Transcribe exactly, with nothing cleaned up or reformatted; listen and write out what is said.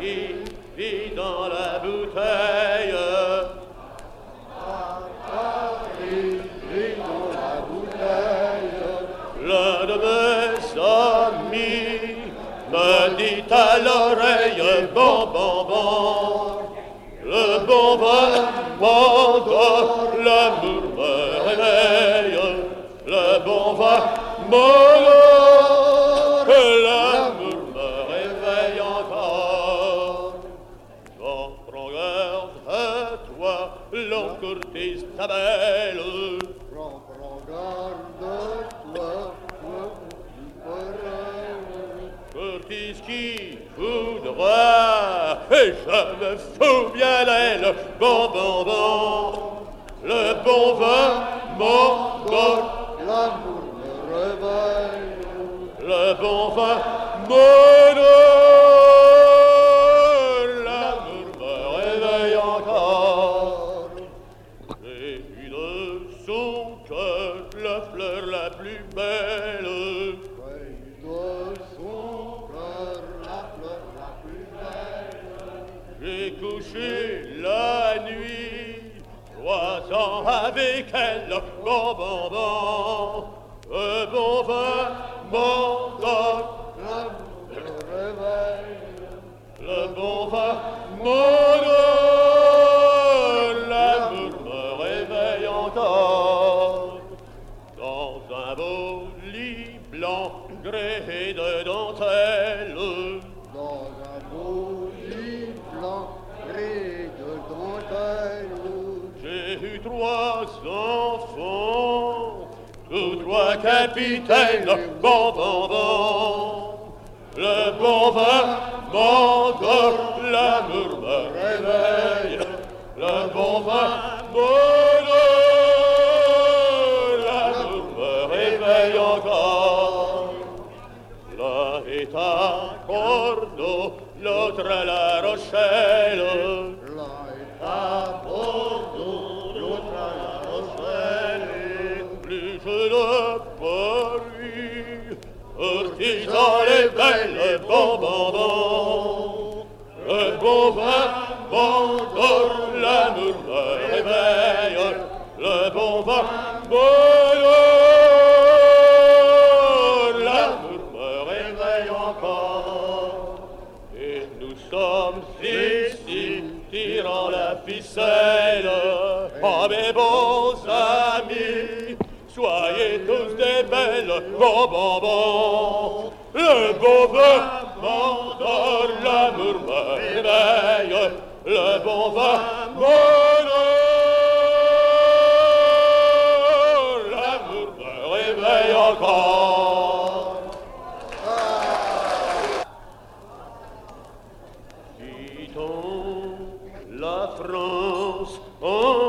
Paris vit dans la bouteille. Paris vit dans la bouteille. L'un de mes amis me dit à l'oreille, bon, bon, bon, le bon vin m'endort, l'amour me réveille, le bon vin m'endort, l'amour me réveille encore. J'en prends garde à toi, l'on courtise ta belle. J'en prends garde à toi, courtise qui voudra, et je me fous bien d'elle, bon, bon, bon, le bon vin m'endort, l'amour me réveille, le bon vin m'endort, l'amour me réveille encore. J'ai vu de son cœur la fleur la plus belle, j'ai couché la nuit, trois ans avec elle, bon, bon, bon, le bon vin m'endort, l'amour me réveille, le bon vin m'endort, l'amour me réveille encore. Dans un beau lit blanc gréé de dentelle, dans un beau lit blanc gris de dentelle, j'ai eu trois enfants, tous trois capitaines, bon, bon, bon, le bon vin m'endort, l'amour me réveille, le bon vin m'endort, l'amour me réveille encore. L'un est à Bordeaux, l'autre à La Rochelle. l'un est à Bordeaux, l'autre à La Rochelle. Plus je ne Paris, Ortiz dans les belles, bon, bon, bon, le bon vin m'endort, l'amour me réveille, le bon vin m'endort, l'amour me réveille encore. Et nous sommes ici, tirant la ficelle, oh mes bons amis, soyez tous des belles, bon, bon, bon, le bon vin m'endort, l'amour me réveille, le bon vin m'endort, l'amour me réveille encore. Quittons la France en